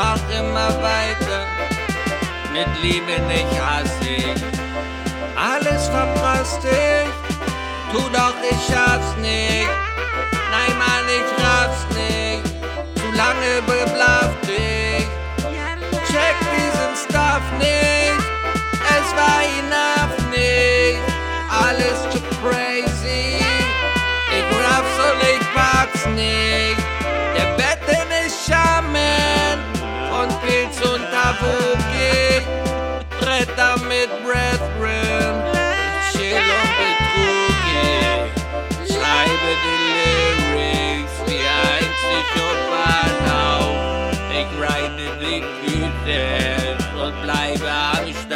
mach immer weiter, mit Liebe nicht Hass ich. Alles verpasst ich, tu doch, ich schaff's nicht. Nein, Mann, ich raff's nicht, zu lange beblafft ich. Check diesen Stuff nicht, es war enough nicht. Alles zu crazy, ich raff's und ich pack's nicht. Der Betten ist Shaman, von Pilz und Tavuki, Bretter mit Brethren, chill und Betrug, schreibe die Lyrics, wie einzig und Bahnhof. Ich reite die Tüte und bleibe am Start.